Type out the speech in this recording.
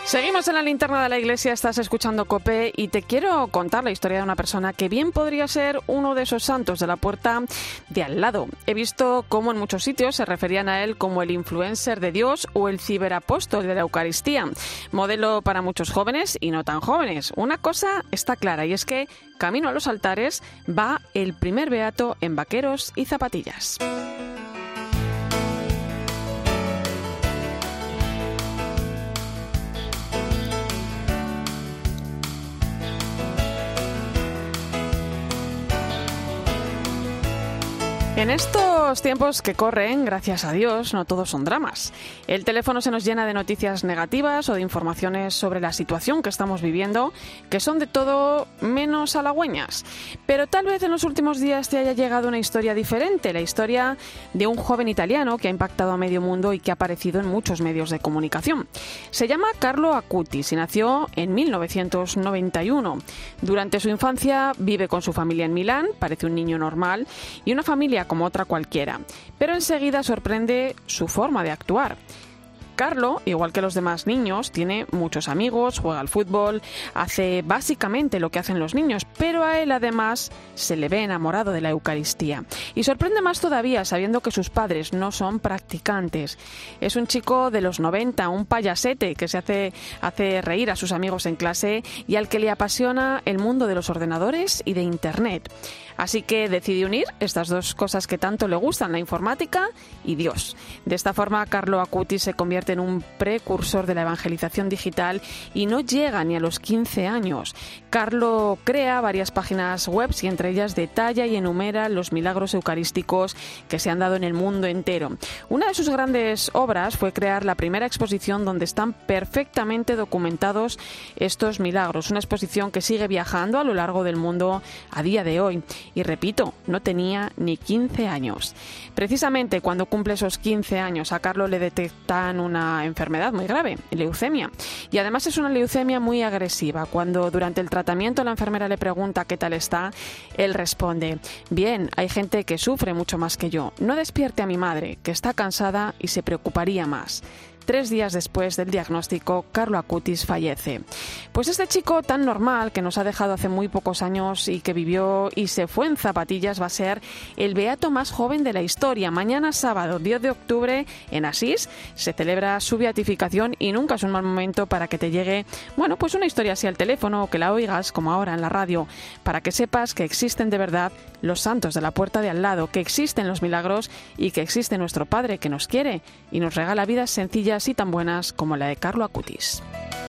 Seguimos en la linterna de la iglesia, estás escuchando COPE y te quiero contar la historia de una persona que bien podría ser uno de esos santos de la puerta de al lado. He visto cómo en muchos sitios se referían a él como el influencer de Dios o el ciberapóstol de la Eucaristía. Modelo para muchos jóvenes y no tan jóvenes. Una cosa está clara y es que camino a los altares va el primer beato en vaqueros y zapatillas. En estos tiempos que corren, gracias a Dios, no todos son dramas. El teléfono se nos llena de noticias negativas o de informaciones sobre la situación que estamos viviendo, que son de todo menos halagüeñas. Pero tal vez en los últimos días te haya llegado una historia diferente, la historia de un joven italiano que ha impactado a medio mundo y que ha aparecido en muchos medios de comunicación. Se llama Carlo Acutis y nació en 1991. Durante su infancia vive con su familia en Milán, parece un niño normal, y una familia como otra cualquiera, pero enseguida sorprende su forma de actuar. Carlo, igual que los demás niños, tiene muchos amigos, juega al fútbol, hace básicamente lo que hacen los niños, pero a él además se le ve enamorado de la Eucaristía. Y sorprende más todavía sabiendo que sus padres no son practicantes. Es un chico de los 90, un payasete que se hace reír a sus amigos en clase y al que le apasiona el mundo de los ordenadores y de Internet. Así que decide unir estas dos cosas que tanto le gustan, la informática y Dios. De esta forma, Carlo Acutis se convierte en un precursor de la evangelización digital y no llega ni a los 15 años. Carlo crea varias páginas web y entre ellas detalla y enumera los milagros eucarísticos que se han dado en el mundo entero. Una de sus grandes obras fue crear la primera exposición donde están perfectamente documentados estos milagros. Una exposición que sigue viajando a lo largo del mundo a día de hoy. Y repito, no tenía ni 15 años. Precisamente cuando cumple esos 15 años a Carlo le detectan una enfermedad muy grave, leucemia. Y además es una leucemia muy agresiva. Cuando durante el tratamiento la enfermera le pregunta qué tal está, él responde: bien, hay gente que sufre mucho más que yo. No despierte a mi madre, que está cansada y se preocuparía más. 3 días después del diagnóstico, Carlo Acutis fallece. Pues este chico tan normal que nos ha dejado hace muy pocos años y que vivió y se fue en zapatillas va a ser el beato más joven de la historia. Mañana sábado 10 de octubre en Asís se celebra su beatificación y nunca es un mal momento para que te llegue, bueno, pues una historia así al teléfono o que la oigas como ahora en la radio, para que sepas que existen de verdad los santos de la puerta de al lado, que existen los milagros y que existe nuestro Padre que nos quiere y nos regala vidas sencillas y tan buenas como la de Carlo Acutis.